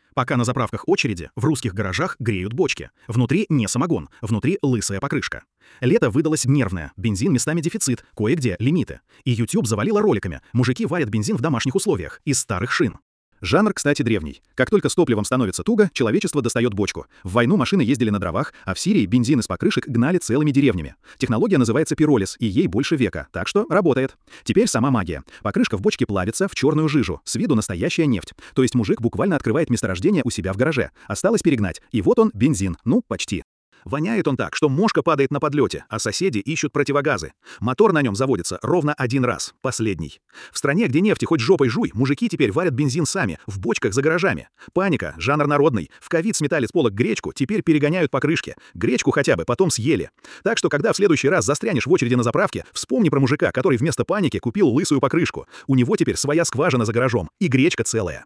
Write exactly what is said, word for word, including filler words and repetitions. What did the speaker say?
Пока на заправках очереди, в русских гаражах греют бочки. Внутри не самогон, внутри лысая покрышка. Лето выдалось нервное, бензин местами дефицит, кое-где лимиты. И YouTube завалило роликами. Мужики варят бензин в домашних условиях, из старых шин. Жанр, кстати, древний. Как только с топливом становится туго, человечество достает бочку. В войну машины ездили на дровах, а в Сирии бензин из покрышек гнали целыми деревнями. Технология называется пиролиз, и ей больше века, так что работает. Теперь сама магия. Покрышка в бочке плавится в черную жижу, с виду настоящая нефть. То есть мужик буквально открывает месторождение у себя в гараже. Осталось перегнать, и вот он, бензин, ну, почти. Воняет он так, что мошка падает на подлете, а соседи ищут противогазы. Мотор на нем заводится ровно один раз, последний. В стране, где нефти хоть жопой жуй, мужики теперь варят бензин сами, в бочках за гаражами. Паника, жанр народный. В ковид сметали с полок гречку, теперь перегоняют покрышки. Гречку хотя бы потом съели. Так что, когда в следующий раз застрянешь в очереди на заправке, вспомни про мужика, который вместо паники купил лысую покрышку. У него теперь своя скважина за гаражом, и гречка целая.